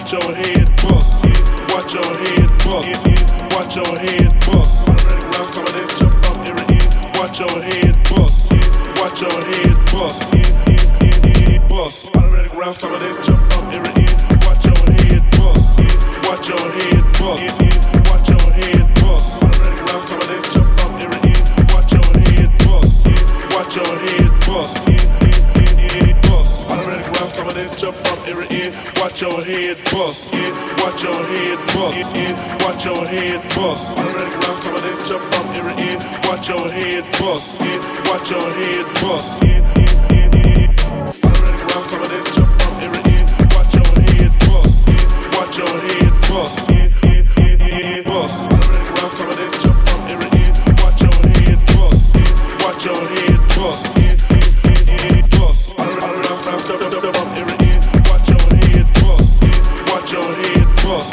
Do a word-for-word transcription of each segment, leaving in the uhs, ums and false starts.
watch your head bust, watch your head bust, watch your head bust. Automatic rounds coming in, jump up there again. Watch your head bust, watch your head bust, bust. Automatic rounds coming in, jump up there again. Watch your head bust, watch your head bust, watch your head bust. Automatic rounds coming in, jump up there again. Watch your head bust, watch your head bust, bust. Automatic rounds coming in, jump up there again. Watch your head bust, watch your head bust, watch your head bust. Automatic rounds coming in, jump up there again. Watch your head bust, watch your head bust. Automatic rounds coming in, jump up there again. Watch your head bust, watch your head bust, bust. Automatic rounds coming in, jump up there again. Watch your head bust, watch your head bust, bust. Automatic rounds coming in, jump up there again. Watch your head bust, watch your head bust,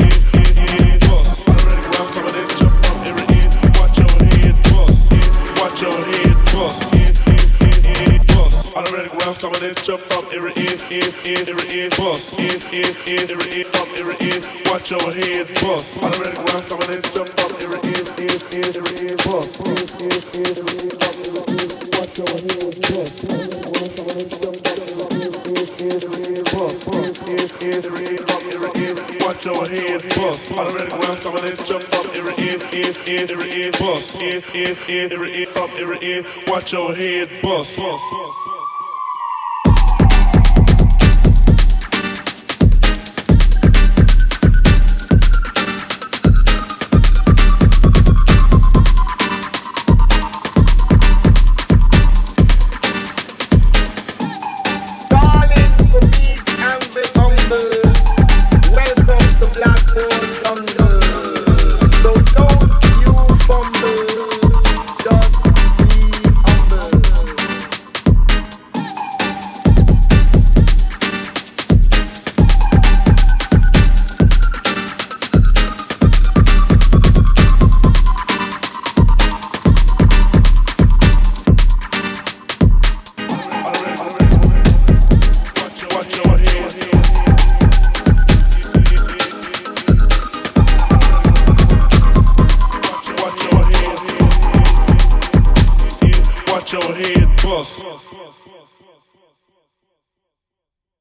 bust. Automatic rounds coming in, jump up there again. Watch your head bust, watch your head bust, bust. Automatic rounds coming in, jump up there again, in, in, there in, bust, in, in, in, there in, up there in. Watch your head bust. Automatic rounds coming in, jump up there again, in, in, there in, bust, in, in, in, there in, up there in. Watch your head bust. Automatic rounds coming in, jump up there again, in, in, there in, bust, in, in, in, there in, up there in. Watch your head bust. Automatic rounds coming in, jump up there again, in, in, there in, bust, in, in, in, there in, up there in. Watch your head bust, bust, bust. Watch your head bust.